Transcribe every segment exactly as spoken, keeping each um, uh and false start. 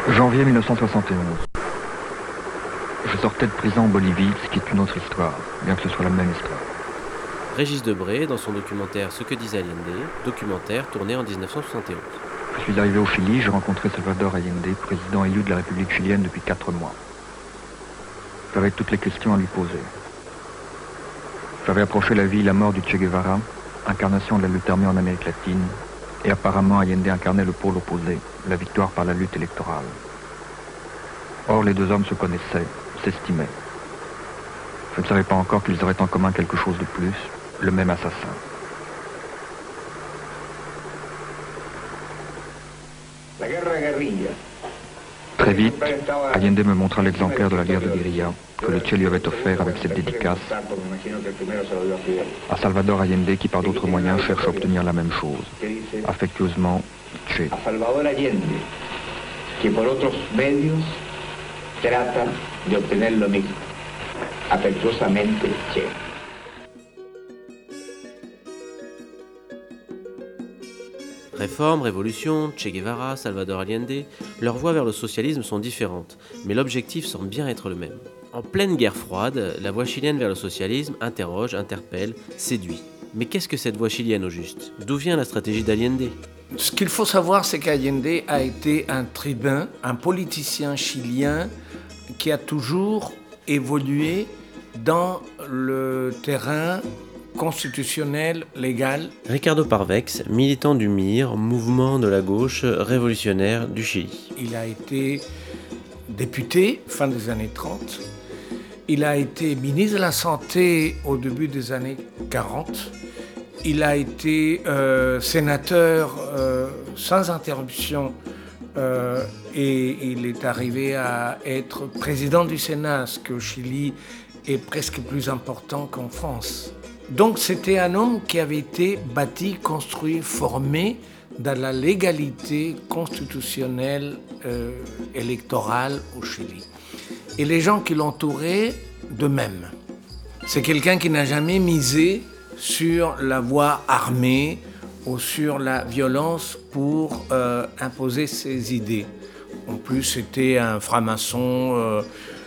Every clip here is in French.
janvier mille neuf cent soixante et onze. Je sortais de prison en Bolivie, ce qui est une autre histoire, bien que ce soit la même histoire. Régis Debray, dans son documentaire Ce que disait Allende, documentaire tourné en dix-neuf cent soixante et onze. Je suis arrivé au Chili, j'ai rencontré Salvador Allende, président élu de la République chilienne depuis quatre mois. J'avais toutes les questions à lui poser. J'avais approché la vie et la mort du Che Guevara, incarnation de la lutte armée en Amérique latine, et apparemment Allende incarnait le pôle opposé, la victoire par la lutte électorale. Or, les deux hommes se connaissaient, s'estimaient. Je ne savais pas encore qu'ils auraient en commun quelque chose de plus, le même assassin. Très vite, Allende me montra l'exemplaire de la guerre de guérilla que le Che lui avait offert avec cette dédicace à Salvador Allende qui par d'autres moyens cherche à obtenir la même chose. Affectueusement, Che. A Salvador Allende, qui por otros medios trata de obtener lo mismo. Afectuosamente, Che. Réforme, révolution, Che Guevara, Salvador Allende, leurs voies vers le socialisme sont différentes, mais l'objectif semble bien être le même. En pleine guerre froide, la voie chilienne vers le socialisme interroge, interpelle, séduit. Mais qu'est-ce que cette voie chilienne au juste ? D'où vient la stratégie d'Allende ? Ce qu'il faut savoir, c'est qu'Allende a été un tribun, un politicien chilien qui a toujours évolué dans le terrain constitutionnel, légal. Ricardo Parvex, militant du M I R, mouvement de la gauche révolutionnaire du Chili. Il a été député fin des années trente. Il a été ministre de la Santé au début des années quarante. Il a été euh, sénateur euh, sans interruption euh, et il est arrivé à être président du Sénat, ce qui au Chili est presque plus important qu'en France. Donc c'était un homme qui avait été bâti, construit, formé dans la légalité constitutionnelle euh, électorale au Chili. Et les gens qui l'entouraient, de même. C'est quelqu'un qui n'a jamais misé sur la voie armée ou sur la violence pour euh, imposer ses idées. En plus, c'était un franc-maçon euh,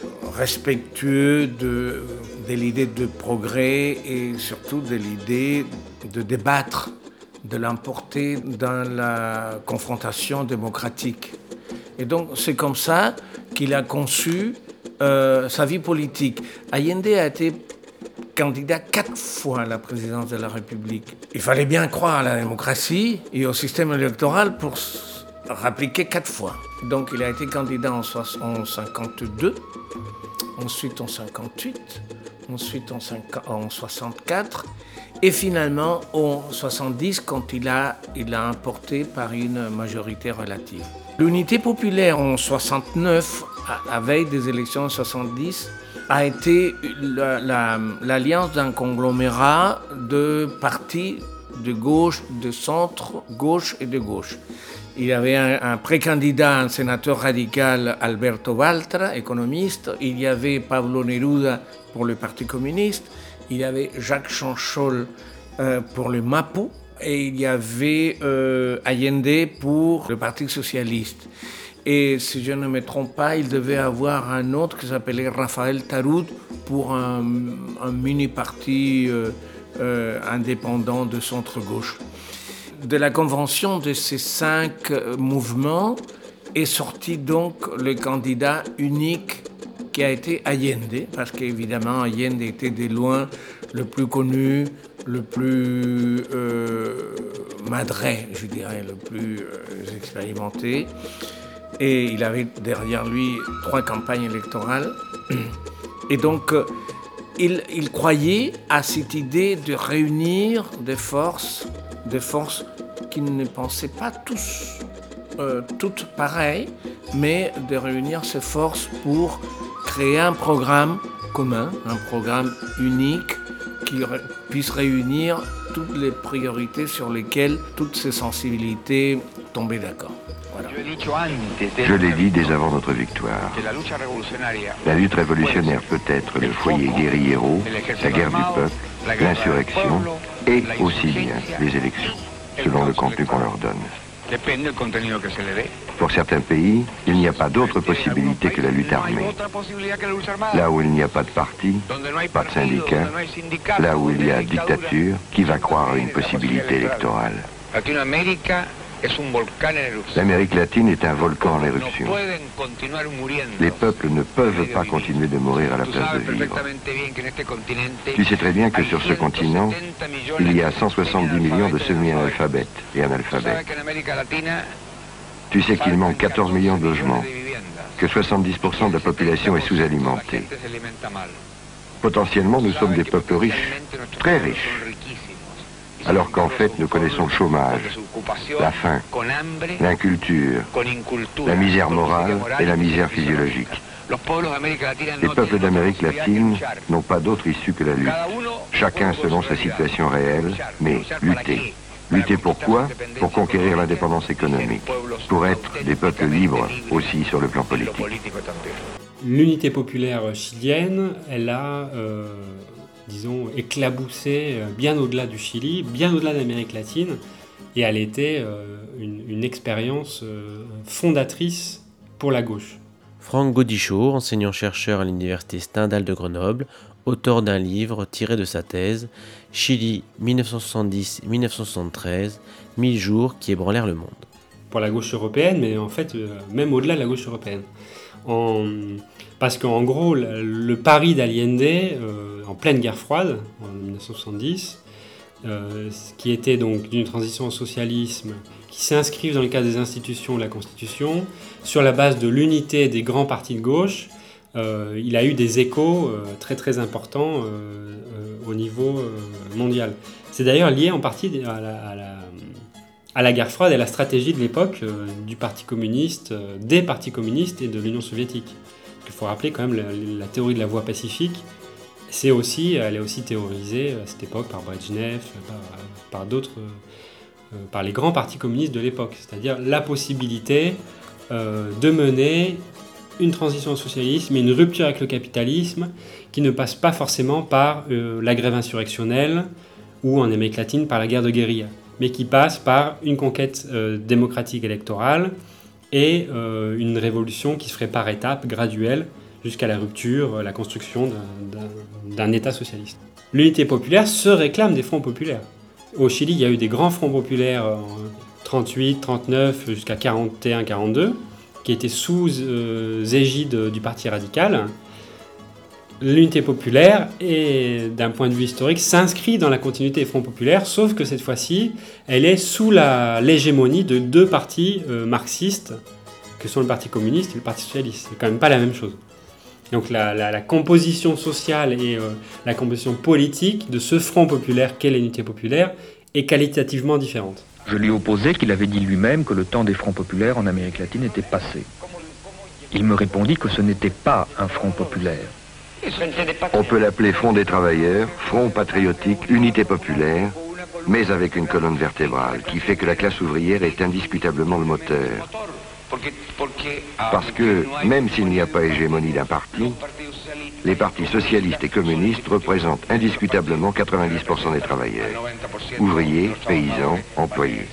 respectueux de, de l'idée de progrès et surtout de l'idée de débattre, de l'emporter dans la confrontation démocratique. Et donc, c'est comme ça qu'il a conçu euh, sa vie politique. Allende a été candidat quatre fois à la présidence de la République. Il fallait bien croire à la démocratie et au système électoral pour rappliquer quatre fois. Donc il a été candidat en cinquante-deux, ensuite en cinquante-huit, ensuite en soixante-quatre et finalement en soixante-dix quand il a, il a emporté par une majorité relative. L'unité populaire en soixante-neuf, à la veille des élections en soixante-dix, a été la, la, l'alliance d'un conglomérat de partis de gauche, de centre, gauche et de gauche. Il y avait un, un pré-candidat, un sénateur radical, Alberto Baltra, économiste. Il y avait Pablo Neruda pour le Parti communiste. Il y avait Jacques Chanchol euh, pour le MAPU. Et il y avait euh, Allende pour le Parti socialiste. Et si je ne me trompe pas, il devait avoir un autre qui s'appelait Rafael Tarud pour un, un mini-parti euh, euh, indépendant de centre-gauche. De la convention de ces cinq mouvements est sorti donc le candidat unique qui a été Allende, parce qu'évidemment Allende était de loin le plus connu, le plus euh, madré, je dirais, le plus euh, expérimenté. Et il avait derrière lui trois campagnes électorales. Et donc, il, il croyait à cette idée de réunir des forces, des forces qui ne pensaient pas tous, euh, toutes pareilles, mais de réunir ces forces pour créer un programme commun, un programme unique qui ré- puisse réunir toutes les priorités sur lesquelles toutes ces sensibilités tombaient d'accord. Voilà. Je l'ai dit dès avant notre victoire. La lutte révolutionnaire peut être le foyer guérillero, la guerre du peuple, l'insurrection et aussi bien les élections, selon le contenu qu'on leur donne. Pour certains pays, il n'y a pas d'autre possibilité que la lutte armée. Là où il n'y a pas de parti, pas de syndicat, là où il y a dictature, qui va croire à une possibilité électorale? L'Amérique latine est un volcan en éruption. Les peuples ne peuvent pas continuer de mourir à la place de vivre. Tu sais très bien que sur ce continent, il y a cent soixante-dix millions de semi-analphabètes et analphabètes. Tu sais qu'il manque quatorze millions de logements, que soixante-dix pour cent de la population est sous-alimentée. Potentiellement, nous sommes des peuples riches, très riches. Alors qu'en fait, nous connaissons le chômage, la faim, l'inculture, la misère morale et la misère physiologique. Les peuples d'Amérique latine n'ont pas d'autre issue que la lutte, chacun selon sa situation réelle, mais lutter. Lutter pour quoi? Pour conquérir l'indépendance économique, pour être des peuples libres aussi sur le plan politique. L'unité populaire chilienne, elle a... Euh... disons, éclaboussée bien au-delà du Chili, bien au-delà de l'Amérique latine, et elle était euh, une, une expérience euh, fondatrice pour la gauche. Franck Gaudichaud, enseignant-chercheur à l'université Stendhal de Grenoble, auteur d'un livre tiré de sa thèse « Chili dix-neuf cent soixante-dix à dix-neuf cent soixante-treize, mille jours qui ébranlèrent le monde ». Pour la gauche européenne, mais en fait, euh, même au-delà de la gauche européenne. En... Parce qu'en gros, le, le pari d'Allende, euh, en pleine guerre froide, en dix-neuf cent soixante-dix, euh, qui était donc d'une transition au socialisme, qui s'inscrivent dans le cadre des institutions de la Constitution, sur la base de l'unité des grands partis de gauche, euh, il a eu des échos euh, très très importants euh, euh, au niveau euh, mondial. C'est d'ailleurs lié en partie à la, à la, à la guerre froide et à la stratégie de l'époque euh, du Parti communiste, euh, des partis communistes et de l'Union soviétique. Il faut rappeler quand même la, la théorie de la voie pacifique, c'est aussi, elle est aussi théorisée à cette époque par Brejnev, par, par d'autres, euh, par les grands partis communistes de l'époque, c'est-à-dire la possibilité euh, de mener une transition au socialisme et une rupture avec le capitalisme qui ne passe pas forcément par euh, la grève insurrectionnelle ou en Amérique latine par la guerre de guérilla, mais qui passe par une conquête euh, démocratique électorale et euh, une révolution qui se ferait par étapes, graduelle, jusqu'à la rupture, la construction d'un, d'un, d'un État socialiste. L'unité populaire se réclame des fronts populaires. Au Chili, il y a eu des grands fronts populaires en trente-huit, trente-neuf, jusqu'à quarante et un, quarante-deux, qui étaient sous euh, égide du Parti radical. L'unité populaire, et d'un point de vue historique, s'inscrit dans la continuité des fronts populaires, sauf que cette fois-ci, elle est sous la, l'hégémonie de deux partis euh, marxistes, que sont le Parti communiste et le Parti socialiste. C'est quand même pas la même chose. Donc la, la, la composition sociale et euh, la composition politique de ce front populaire qu'est l'unité populaire est qualitativement différente. Je lui opposais qu'il avait dit lui-même que le temps des fronts populaires en Amérique latine était passé. Il me répondit que ce n'était pas un front populaire. On peut l'appeler Front des travailleurs, Front patriotique, Unité populaire, mais avec une colonne vertébrale qui fait que la classe ouvrière est indiscutablement le moteur. Parce que, même s'il n'y a pas hégémonie d'un parti, les partis socialistes et communistes représentent indiscutablement quatre-vingt-dix pour cent des travailleurs, ouvriers, paysans, employés.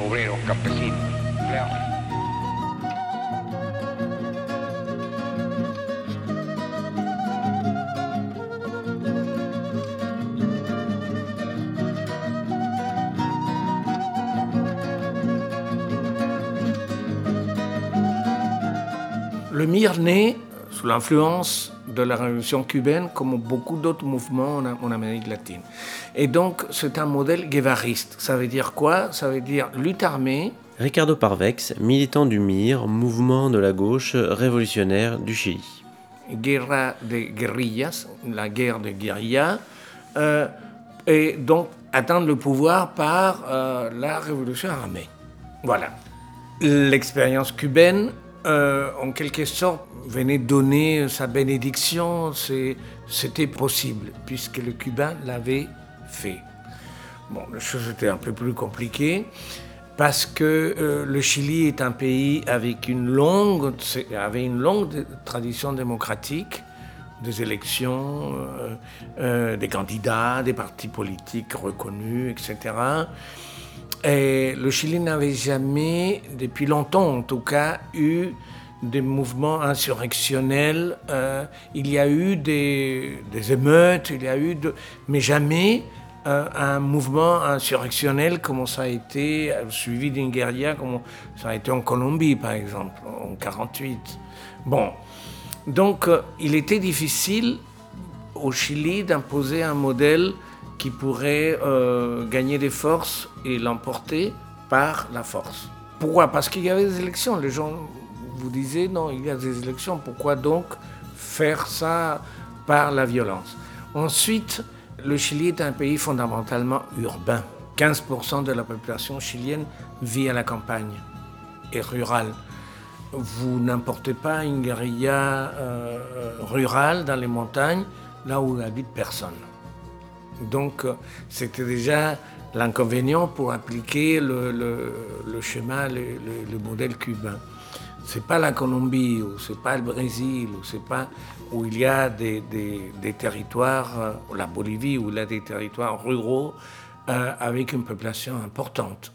Le M I R naît sous l'influence de la révolution cubaine, comme beaucoup d'autres mouvements en Amérique latine. Et donc, c'est un modèle guévariste. Ça veut dire quoi? Ça veut dire lutte armée. Ricardo Parvex, militant du M I R, mouvement de la gauche révolutionnaire du Chili. Guerra de guerrillas, la guerre de guérilla, euh, et donc atteindre le pouvoir par euh, la révolution armée. Voilà. L'expérience cubaine, Euh, en quelque sorte, venait donner sa bénédiction, c'est, c'était possible, puisque le Cubain l'avait fait. Bon, la chose était un peu plus compliquée, parce que euh, le Chili est un pays avec une longue, avait une longue tradition démocratique, des élections, euh, euh, des candidats, des partis politiques reconnus, et cetera. Et le Chili n'avait jamais, depuis longtemps en tout cas, eu des mouvements insurrectionnels. Euh, il y a eu des, des émeutes, il y a eu de, mais jamais euh, un mouvement insurrectionnel comme ça a été suivi d'une guérilla, comme ça a été en Colombie par exemple, en quarante-huit. Bon, donc euh, il était difficile au Chili d'imposer un modèle qui pourrait euh, gagner des forces et l'emporter par la force. Pourquoi? Parce qu'il y avait des élections. Les gens vous disaient non, il y a des élections. Pourquoi donc faire ça par la violence? Ensuite, le Chili est un pays fondamentalement urbain. quinze pour cent de la population chilienne vit à la campagne et rurale. Vous n'importez pas une guérilla euh, rurale dans les montagnes, là où n'habite personne. Donc, c'était déjà l'inconvénient pour appliquer le, le, le schéma, le, le, le modèle cubain. C'est pas la Colombie, ou c'est pas le Brésil, ou c'est pas où il y a des, des, des territoires, la Bolivie, où il y a des territoires ruraux euh, avec une population importante.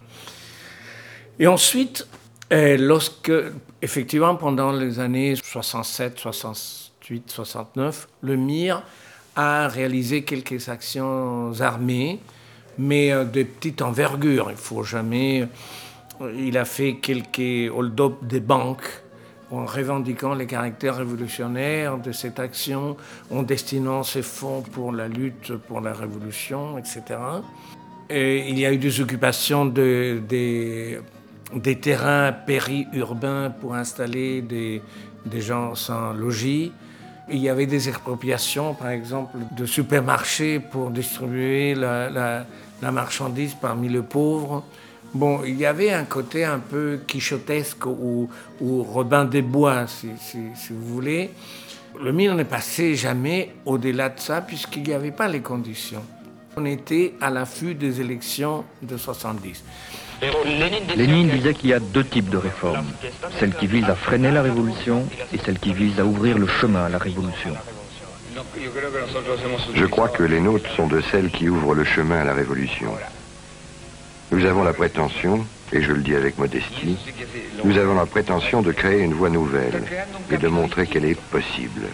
Et ensuite, euh, lorsque, effectivement, pendant les années soixante-sept, soixante-huit, soixante-neuf, le M I R a réalisé quelques actions armées, mais de petite envergure. Il faut jamais. Il a fait quelques hold-up des banques en revendiquant les caractères révolutionnaires de cette action, en destinant ses fonds pour la lutte pour la révolution, et cetera. Et il y a eu des occupations de, des, des terrains périurbains pour installer des, des gens sans logis. Il y avait des expropriations, par exemple, de supermarchés pour distribuer la, la, la marchandise parmi les pauvres. Bon, il y avait un côté un peu quichotesque ou, ou Robin des Bois, si, si, si vous voulez. Le M I R n'est passé jamais au-delà de ça, puisqu'il n'y avait pas les conditions. On était à l'affût des élections de soixante-dix. Lénine disait qu'il y a deux types de réformes, celles qui visent à freiner la révolution et celles qui visent à ouvrir le chemin à la révolution. Je crois que les nôtres sont de celles qui ouvrent le chemin à la révolution. Nous avons la prétention, et je le dis avec modestie, nous avons la prétention de créer une voie nouvelle et de montrer qu'elle est possible.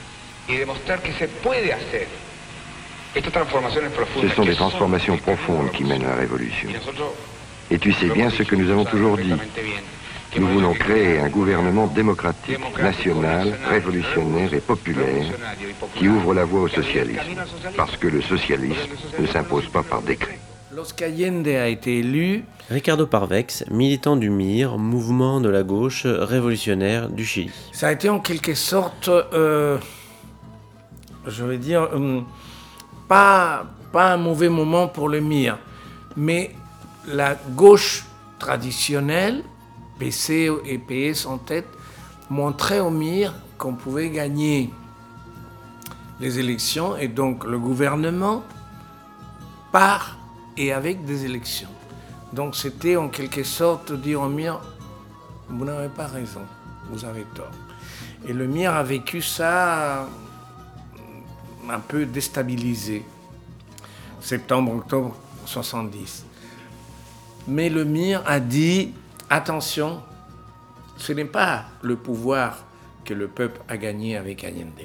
Ce sont des transformations profondes qui mènent à la révolution. Et tu sais bien ce que nous avons toujours dit. Nous voulons créer un gouvernement démocratique, national, révolutionnaire et populaire qui ouvre la voie au socialisme. Parce que le socialisme ne s'impose pas par décret. Lorsqu'Allende a été élu... Ricardo Parvex, militant du M I R, mouvement de la gauche révolutionnaire du Chili. Ça a été en quelque sorte, euh, je vais dire, euh, pas, pas un mauvais moment pour le M I R, mais la gauche traditionnelle, P C et P S en tête, montrait au M I R qu'on pouvait gagner les élections et donc le gouvernement par et avec des élections. Donc c'était en quelque sorte dire au M I R, vous n'avez pas raison, vous avez tort. Et le M I R a vécu ça un peu déstabilisé, septembre-octobre soixante-dix. Mais le M I R a dit, attention, ce n'est pas le pouvoir que le peuple a gagné avec Allende.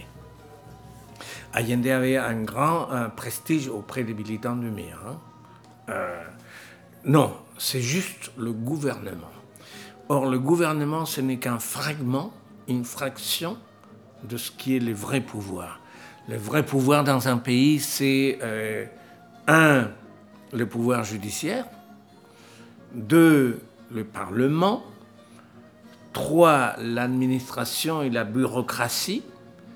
Allende avait un grand un prestige auprès des militants du M I R. Hein. Euh, non, c'est juste le gouvernement. Or, le gouvernement, ce n'est qu'un fragment, une fraction de ce qui est le vrai pouvoir. Le vrai pouvoir dans un pays, c'est, euh, un, le pouvoir judiciaire, deux, le Parlement, trois, l'administration et la bureaucratie,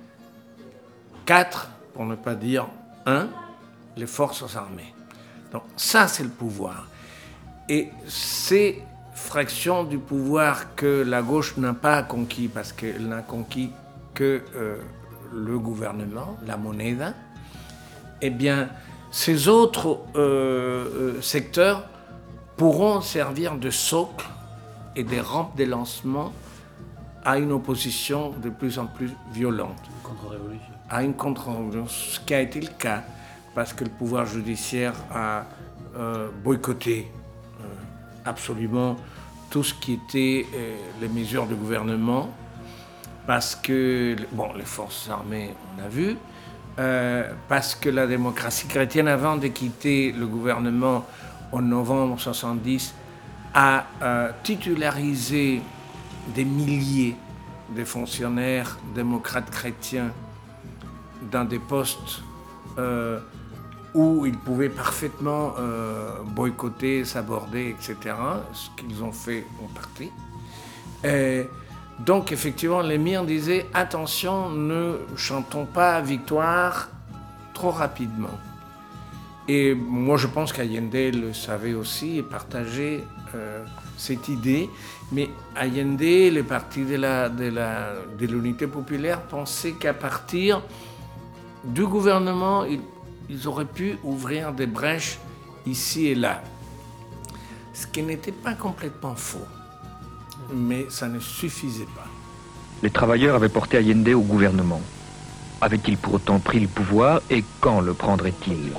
quatre, pour ne pas dire un, les forces armées. Donc ça, c'est le pouvoir. Et ces fractions du pouvoir que la gauche n'a pas conquis, parce qu'elle n'a conquis que euh, le gouvernement, la moneda, eh bien, ces autres euh, euh, secteurs pourront servir de socle et des rampes de lancement à une opposition de plus en plus violente. Contre-révolution. À une contre-révolution, ce qui a été le cas, parce que le pouvoir judiciaire a euh, boycotté euh, absolument tout ce qui était euh, les mesures de gouvernement, parce que, bon, les forces armées, on a vu, euh, parce que la démocratie chrétienne, avant de quitter le gouvernement en novembre soixante-dix, a euh, titularisé des milliers de fonctionnaires démocrates chrétiens dans des postes euh, où ils pouvaient parfaitement euh, boycotter, s'aborder, et cetera, ce qu'ils ont fait en partie. Et donc, effectivement, l'émir disait « Attention, ne chantons pas victoire trop rapidement ». Et moi, je pense qu'Allende le savait aussi et partageait euh, cette idée. Mais Allende, le parti de, la, de, la, de l'unité populaire, pensait qu'à partir du gouvernement, ils, ils auraient pu ouvrir des brèches ici et là. Ce qui n'était pas complètement faux. Mais ça ne suffisait pas. Les travailleurs avaient porté Allende au gouvernement. Avait-il pour autant pris le pouvoir et quand le prendrait-il?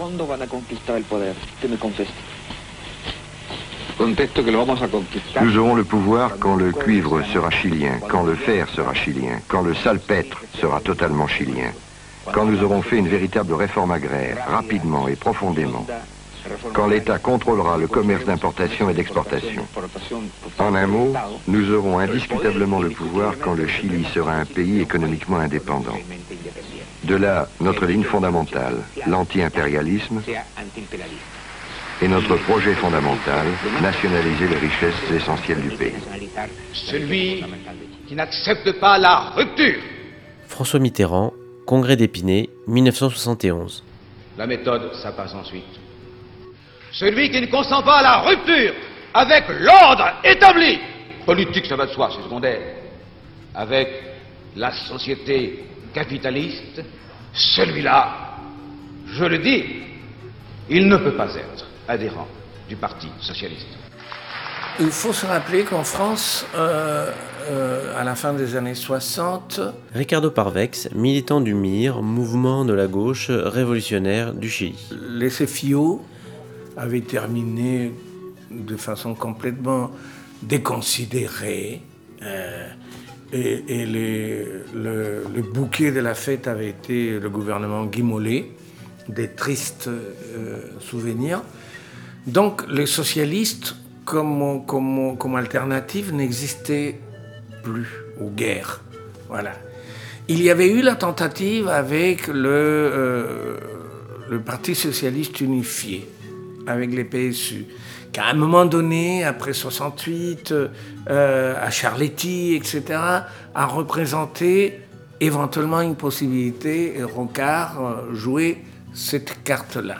Nous aurons le pouvoir quand le cuivre sera chilien, quand le fer sera chilien, quand le salpêtre sera totalement chilien, quand nous aurons fait une véritable réforme agraire, rapidement et profondément, quand l'État contrôlera le commerce d'importation et d'exportation. En un mot, nous aurons indiscutablement le pouvoir quand le Chili sera un pays économiquement indépendant. De là, notre ligne fondamentale, l'anti-impérialisme, et notre projet fondamental, nationaliser les richesses essentielles du pays. Celui qui n'accepte pas la rupture. François Mitterrand, Congrès d'Épinay, mille neuf cent soixante et onze. La méthode, ça passe ensuite. Celui qui ne consent pas à la rupture avec l'ordre établi. Politique, ça va de soi, c'est secondaire. Avec la société capitaliste, celui-là, je le dis, il ne peut pas être adhérent du Parti socialiste. Il faut se rappeler qu'en France, euh, euh, à la fin des années soixante... Ricardo Parvex, militant du M I R, mouvement de la gauche révolutionnaire du Chili. Les C F I O avaient terminé de façon complètement déconsidérée euh, et, et les, le, le bouquet de la fête avait été le gouvernement Guy Mollet, des tristes euh, souvenirs. Donc les socialistes, comme, comme, comme alternative, n'existaient plus aux guerres. Voilà. Il y avait eu la tentative avec le, euh, le Parti socialiste unifié, avec les P S U, qu'à un moment donné, après soixante-huit, euh, à Charletti, et cetera, a représenté éventuellement une possibilité, et Rocard euh, jouer cette carte-là.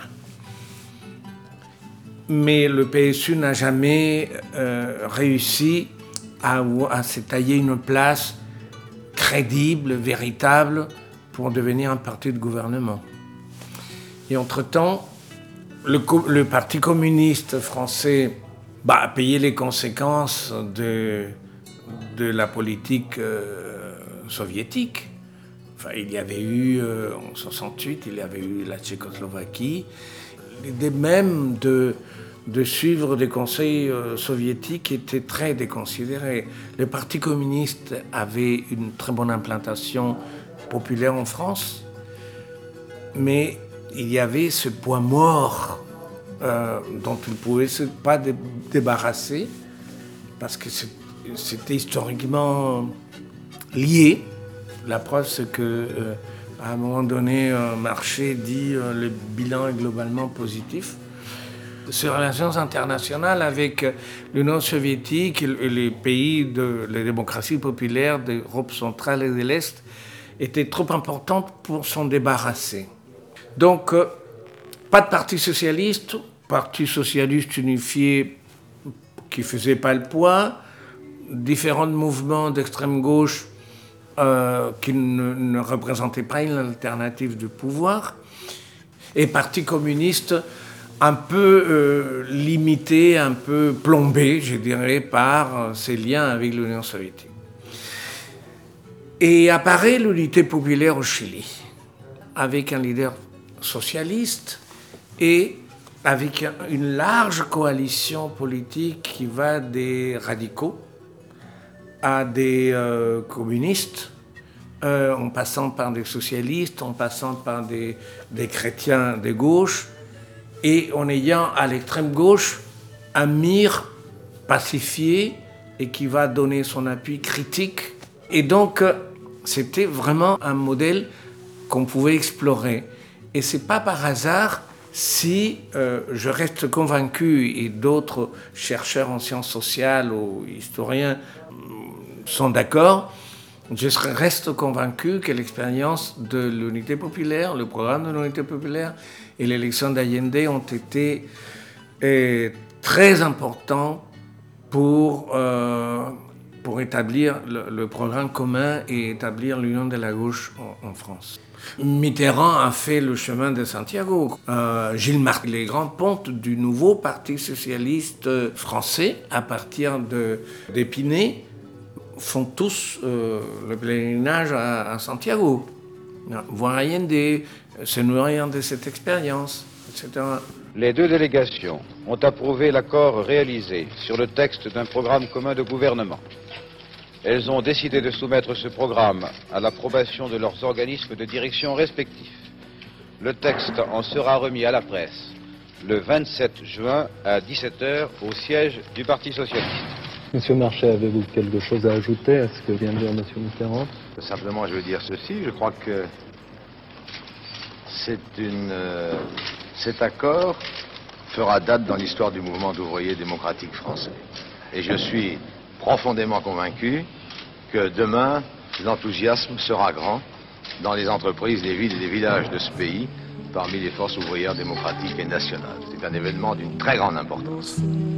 Mais le P S U n'a jamais euh, réussi à, à se tailler une place crédible, véritable, pour devenir un parti de gouvernement. Et entre-temps, le, le Parti communiste français bah, a payé les conséquences de, de la politique euh, soviétique. Enfin, il y avait eu, euh, en soixante-huit, il y avait eu la Tchécoslovaquie. L'idée même de, de suivre des conseils euh, soviétiques était très déconsidérée. Le Parti communiste avait une très bonne implantation populaire en France, mais il y avait ce point mort euh, dont il ne pouvait pas dé- débarrasser, parce que c'était historiquement lié. La preuve, c'est qu'à euh, un moment donné, un marché dit euh, le bilan est globalement positif. Ces relations internationales avec l'Union soviétique et les pays de les démocraties populaires d'Europe centrale et de l'Est étaient trop importantes pour s'en débarrasser. Donc, euh, pas de parti socialiste, parti socialiste unifié qui ne faisait pas le poids, différents mouvements d'extrême gauche Euh, qui ne, ne représentait pas une alternative de pouvoir, et parti communiste un peu euh, limité, un peu plombé, je dirais, par euh, ses liens avec l'Union soviétique. Et apparaît l'unité populaire au Chili, avec un leader socialiste et avec une large coalition politique qui va des radicaux à des euh, communistes, euh, en passant par des socialistes, en passant par des, des chrétiens de gauche, et en ayant à l'extrême gauche un Mir pacifié et qui va donner son appui critique. Et donc, c'était vraiment un modèle qu'on pouvait explorer. Et c'est pas par hasard si euh, je reste convaincu, et d'autres chercheurs en sciences sociales ou historiens sont d'accord, je reste convaincu que l'expérience de l'unité populaire, le programme de l'unité populaire et l'élection d'Allende ont été euh, très importants pour, euh, pour établir le, le programme commun et établir l'union de la gauche en, en France. Mitterrand a fait le chemin de Santiago. Euh, Gilles Martin, les grands pontes du nouveau Parti socialiste français, à partir de, d'Épinay, font tous euh, le pèlerinage à, à Santiago. Voir Allende, se nourrir de cette expérience, et cetera. Les deux délégations ont approuvé l'accord réalisé sur le texte d'un programme commun de gouvernement. Elles ont décidé de soumettre ce programme à l'approbation de leurs organismes de direction respectifs. Le texte en sera remis à la presse le vingt-sept juin à dix-sept heures au siège du Parti socialiste. Monsieur Marchais, avez-vous quelque chose à ajouter à ce que vient de dire Monsieur Mitterrand? Simplement, je veux dire ceci, je crois que c'est une, euh, cet accord fera date dans l'histoire du mouvement d'ouvriers démocratiques français. Et je suis profondément convaincu que demain, l'enthousiasme sera grand dans les entreprises, les villes et les villages de ce pays, parmi les forces ouvrières démocratiques et nationales. C'est un événement d'une très grande importance.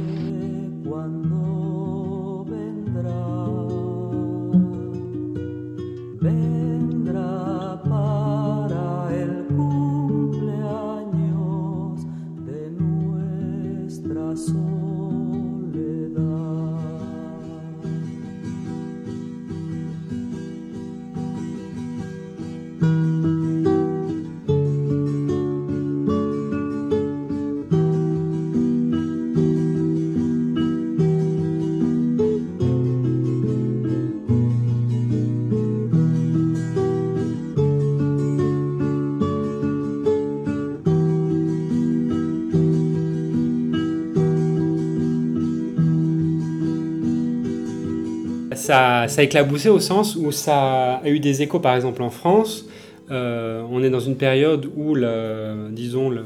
Ça, ça a éclaboussé au sens où ça a eu des échos, par exemple en France. Euh, on est dans une période où, le, disons, le,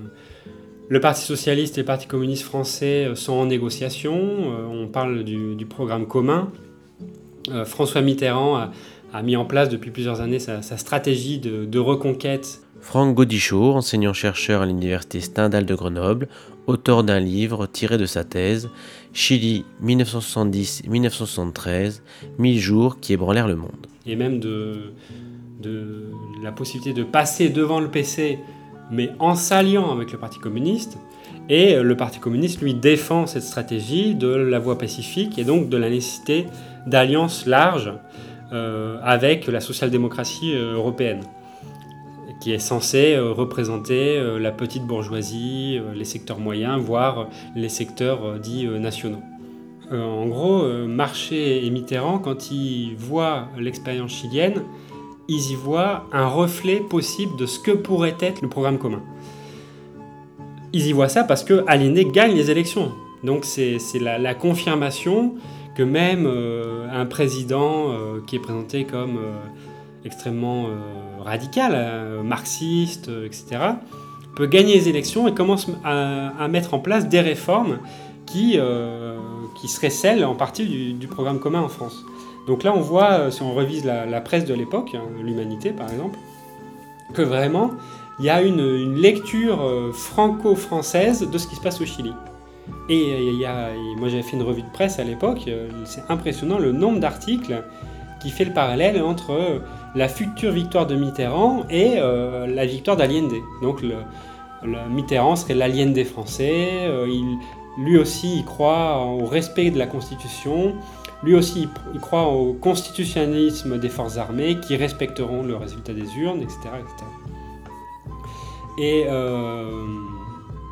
le Parti socialiste et le Parti communiste français sont en négociation. Euh, on parle du, du programme commun. Euh, François Mitterrand a, a mis en place depuis plusieurs années sa, sa stratégie de, de reconquête. Franck Gaudichaud, enseignant-chercheur à l'université Stendhal de Grenoble, auteur d'un livre tiré de sa thèse « Chili mille neuf cent soixante-dix à mille neuf cent soixante-treize, mille jours qui ébranlèrent le monde ». Et même de, de la possibilité de passer devant le P C, mais en s'alliant avec le Parti communiste. Et le Parti communiste, lui, défend cette stratégie de la voie pacifique et donc de la nécessité d'alliances larges euh, avec la social-démocratie européenne, qui est censée représenter la petite bourgeoisie, les secteurs moyens, voire les secteurs dits nationaux. En gros, Marchais et Mitterrand, quand ils voient l'expérience chilienne, ils y voient un reflet possible de ce que pourrait être le programme commun. Ils y voient ça parce que Allende gagne les élections. Donc c'est, c'est la, la confirmation que même euh, un président euh, qui est présenté comme euh, extrêmement euh, radical, euh, marxiste, euh, et cetera, peut gagner les élections et commence à, à mettre en place des réformes qui, euh, qui seraient celles en partie du, du programme commun en France. Donc là, on voit, si on revise la, la presse de l'époque, hein, l'Humanité par exemple, que vraiment, il y a une, une lecture euh, franco-française de ce qui se passe au Chili. Et, il y a, et moi, j'avais fait une revue de presse à l'époque, euh, c'est impressionnant le nombre d'articles qui fait le parallèle entre euh, la future victoire de Mitterrand et euh, la victoire d'Allende. Donc le, le Mitterrand serait l'Allende des Français, euh, il, lui aussi il croit au respect de la Constitution, lui aussi il croit au constitutionnalisme des forces armées qui respecteront le résultat des urnes, et cetera et cetera. Et, euh,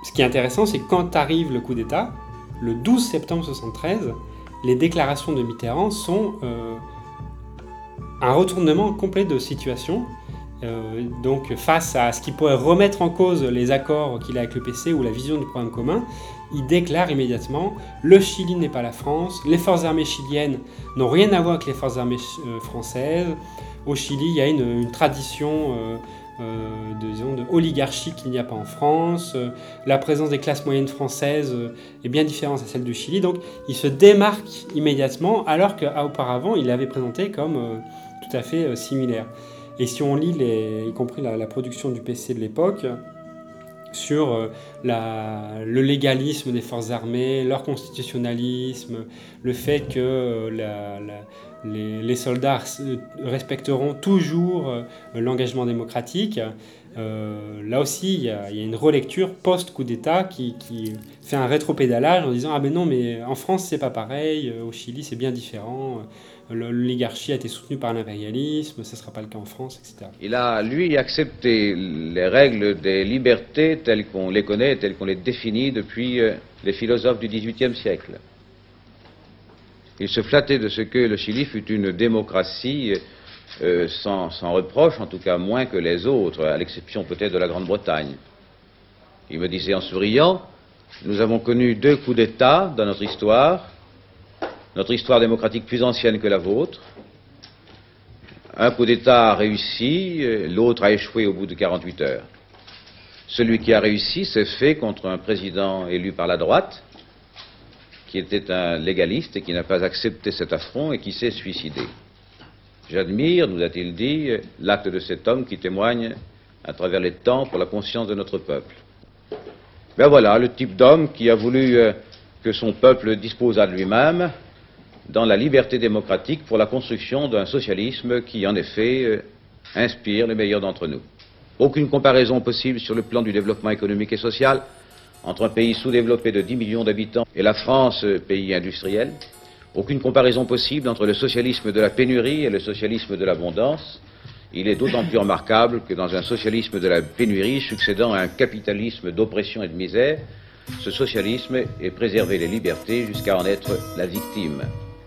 ce qui est intéressant, c'est que quand arrive le coup d'État, le douze septembre soixante-treize, les déclarations de Mitterrand sont euh, un retournement complet de situation. Euh, donc face à ce qui pourrait remettre en cause les accords qu'il a avec le P C ou la vision du programme commun, il déclare immédiatement « Le Chili n'est pas la France, les forces armées chiliennes n'ont rien à voir avec les forces armées euh, françaises. Au Chili, il y a une, une tradition euh, euh, de, disons, de oligarchie qu'il n'y a pas en France. Euh, la présence des classes moyennes françaises euh, est bien différente à celle du Chili. » Donc il se démarque immédiatement alors qu'auparavant il l'avait présenté comme euh, tout à fait euh, similaire. Et si on lit, les, y compris la, la production du P C de l'époque, sur euh, la, le légalisme des forces armées, leur constitutionnalisme, le fait que euh, la, la, les, les soldats respecteront toujours euh, l'engagement démocratique, euh, là aussi il y, y a une relecture post-coup d'État qui, qui fait un rétropédalage en disant « Ah ben non, mais en France c'est pas pareil, au Chili c'est bien différent ». L'oligarchie a été soutenue par l'impérialisme, ce ne sera pas le cas en France, et cetera. Il a, lui, accepté les règles des libertés telles qu'on les connaît, telles qu'on les définit depuis les philosophes du dix-huitième siècle. Il se flattait de ce que le Chili fût une démocratie euh, sans, sans reproche, en tout cas moins que les autres, à l'exception peut-être de la Grande-Bretagne. Il me disait en souriant, nous avons connu deux coups d'État dans notre histoire, notre histoire démocratique plus ancienne que la vôtre. Un coup d'État a réussi, l'autre a échoué au bout de quarante-huit heures. Celui qui a réussi s'est fait contre un président élu par la droite, qui était un légaliste et qui n'a pas accepté cet affront et qui s'est suicidé. J'admire, nous a-t-il dit, l'acte de cet homme qui témoigne à travers les temps pour la conscience de notre peuple. Ben voilà, le type d'homme qui a voulu que son peuple disposât de lui-même dans la liberté démocratique pour la construction d'un socialisme qui, en effet, euh, inspire les meilleurs d'entre nous. Aucune comparaison possible sur le plan du développement économique et social entre un pays sous-développé de dix millions d'habitants et la France, pays industriel. Aucune comparaison possible entre le socialisme de la pénurie et le socialisme de l'abondance. Il est d'autant plus remarquable que dans un socialisme de la pénurie succédant à un capitalisme d'oppression et de misère, ce socialisme ait préservé les libertés jusqu'à en être la victime.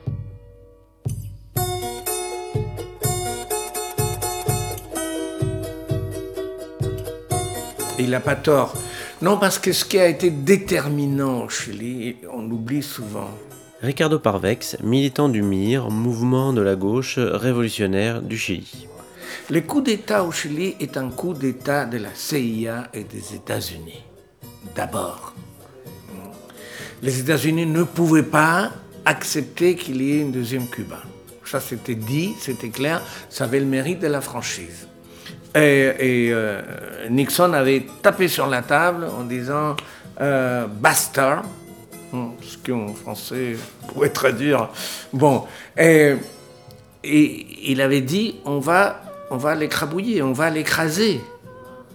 Il n'a pas tort. Non, parce que ce qui a été déterminant au Chili, on l'oublie souvent. Ricardo Parvex, militant du M I R, mouvement de la gauche révolutionnaire du Chili. Le coup d'État au Chili est un coup d'État de la C I A et des États-Unis. D'abord, les États-Unis ne pouvaient pas accepter qu'il y ait une deuxième Cuba. Ça, c'était dit, c'était clair, ça avait le mérite de la franchise. Et, et euh, Nixon avait tapé sur la table en disant euh, « bastard », ce qu'en français pourrait traduire. Bon, et, et il avait dit « on va, on va l'écrabouiller, on va l'écraser euh, ».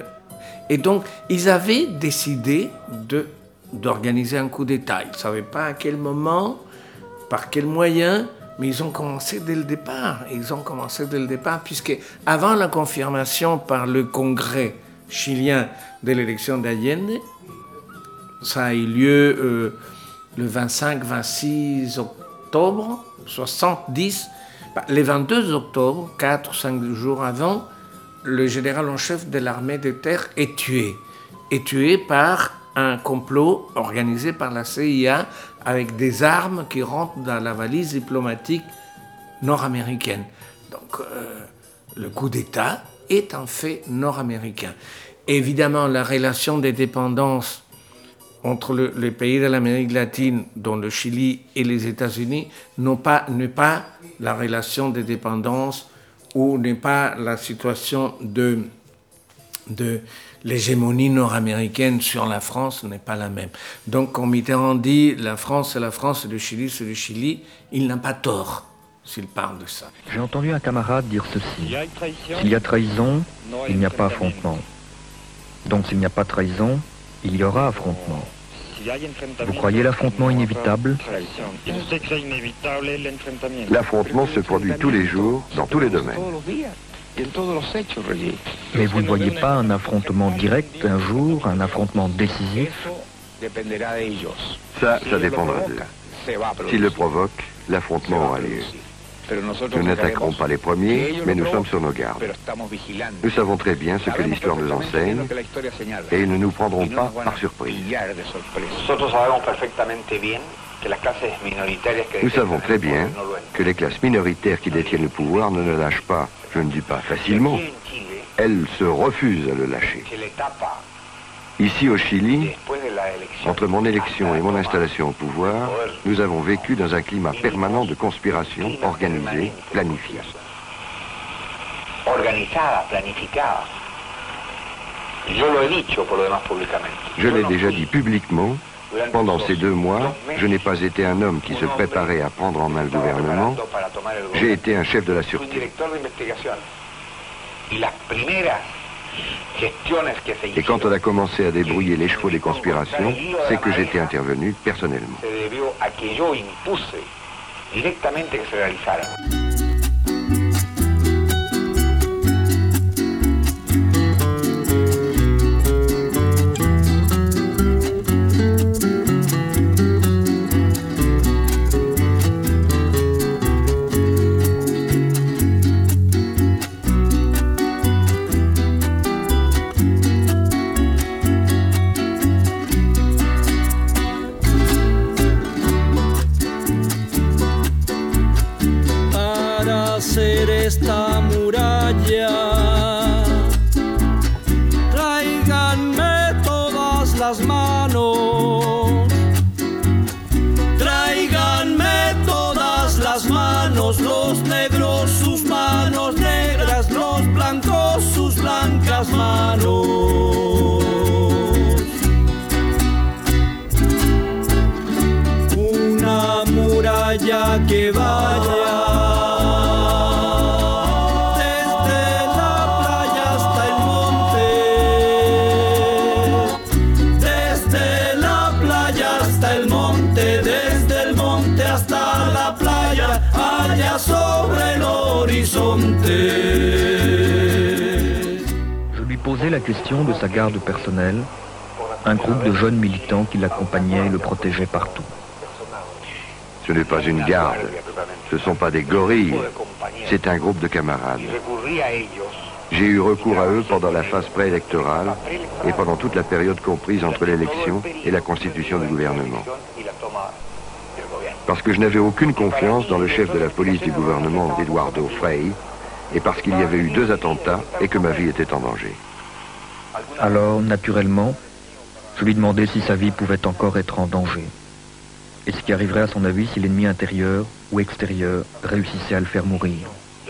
Et donc, ils avaient décidé de, d'organiser un coup d'État. Ils ne savaient pas à quel moment, par quels moyens, mais ils ont commencé dès le départ. Ils ont commencé dès le départ, puisque avant la confirmation par le Congrès chilien de l'élection d'Allende, ça a eu lieu euh, le vingt-cinq vingt-six octobre soixante-dix. Le vingt-deux octobre, quatre ou cinq jours avant, le général en chef de l'armée de terre est tué. Est tué par un complot organisé par la C I A avec des armes qui rentrent dans la valise diplomatique nord-américaine. Donc, euh, le coup d'État est un fait nord-américain. Évidemment, la relation de dépendance entre le, les pays de l'Amérique latine, dont le Chili et les États-Unis, n'est pas, n'est pas la relation de dépendance ou n'est pas la situation de, de l'hégémonie nord-américaine sur la France n'est pas la même. Donc, quand Mitterrand dit la France c'est la France et le Chili c'est le Chili, il n'a pas tort s'il parle de ça. J'ai entendu un camarade dire ceci. S'il y a trahison, il n'y a pas affrontement. Donc s'il n'y a pas trahison, il y aura affrontement. Vous croyez l'affrontement inévitable? L'affrontement se produit tous les jours, dans tous les domaines. Mais vous ne voyez pas un affrontement direct un jour, un affrontement décisif? Ça, ça dépendra d'eux. S'ils le provoquent, l'affrontement aura lieu. Nous n'attaquerons pas les premiers, mais nous sommes sur nos gardes. Nous savons très bien ce que l'histoire nous enseigne et ils ne nous prendront pas par surprise. Nous savons très bien que les classes minoritaires qui détiennent le pouvoir ne le lâchent pas, je ne dis pas facilement, elles se refusent à le lâcher. Ici au Chili, entre mon élection et mon installation au pouvoir, nous avons vécu dans un climat permanent de conspiration organisée, planifiée. Je l'ai déjà dit publiquement, pendant ces deux mois, je n'ai pas été un homme qui se préparait à prendre en main le gouvernement, j'ai été un chef de la sûreté. Et quand on a commencé à débrouiller les chevaux des conspirations, c'est que j'étais intervenu personnellement. Esta muralla, tráiganme todas las manos, tráiganme todas las manos, los negros sus manos negras, los blancos sus blancas manos. Una muralla que vaya sobre el horizonte. Je lui posais la question de sa garde personnelle, un groupe de jeunes militants qui l'accompagnaient et le protégeaient partout. Ce n'est pas une garde, ce ne sont pas des gorilles, c'est un groupe de camarades. J'ai eu recours à eux pendant la phase préélectorale et pendant toute la période comprise entre l'élection et la constitution du gouvernement. Parce que je n'avais aucune confiance dans le chef de la police du gouvernement, Eduardo Frei, et parce qu'il y avait eu deux attentats et que ma vie était en danger. Alors, naturellement, je lui demandais si sa vie pouvait encore être en danger. Et ce qui arriverait à son avis si l'ennemi intérieur ou extérieur réussissait à le faire mourir.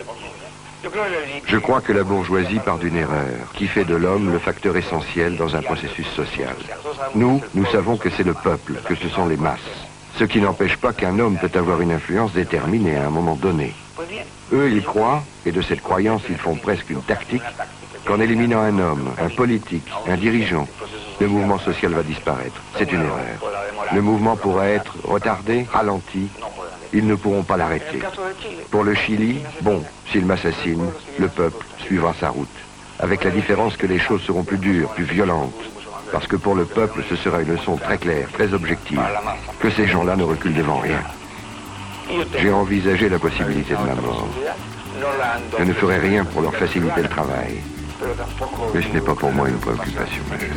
Je crois que la bourgeoisie part d'une erreur, qui fait de l'homme le facteur essentiel dans un processus social. Nous, nous savons que c'est le peuple, que ce sont les masses. Ce qui n'empêche pas qu'un homme peut avoir une influence déterminée à un moment donné. Eux, ils croient, et de cette croyance, ils font presque une tactique, qu'en éliminant un homme, un politique, un dirigeant, le mouvement social va disparaître. C'est une erreur. Le mouvement pourra être retardé, ralenti. Ils ne pourront pas l'arrêter. Pour le Chili, bon, s'il m'assassine, le peuple suivra sa route. Avec la différence que les choses seront plus dures, plus violentes. Parce que pour le peuple, ce sera une leçon très claire, très objective, que ces gens-là ne reculent devant rien. J'ai envisagé la possibilité de ma mort. Je ne ferai rien pour leur faciliter le travail. Mais ce n'est pas pour moi une préoccupation majeure.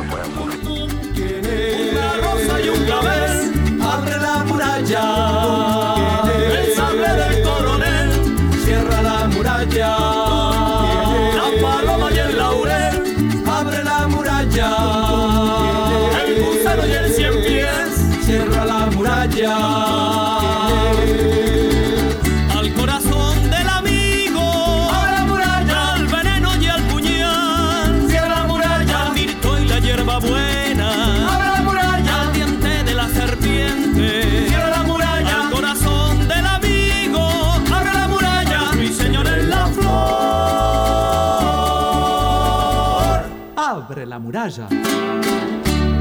Al corazón del amigo, abre la muralla, al veneno y al puñal, cierra la muralla, al mirto y la hierba buena, abre la muralla, al diente de la serpiente, cierra la muralla, al corazón del amigo, abre la muralla, mi señor en la flor, abre la muralla.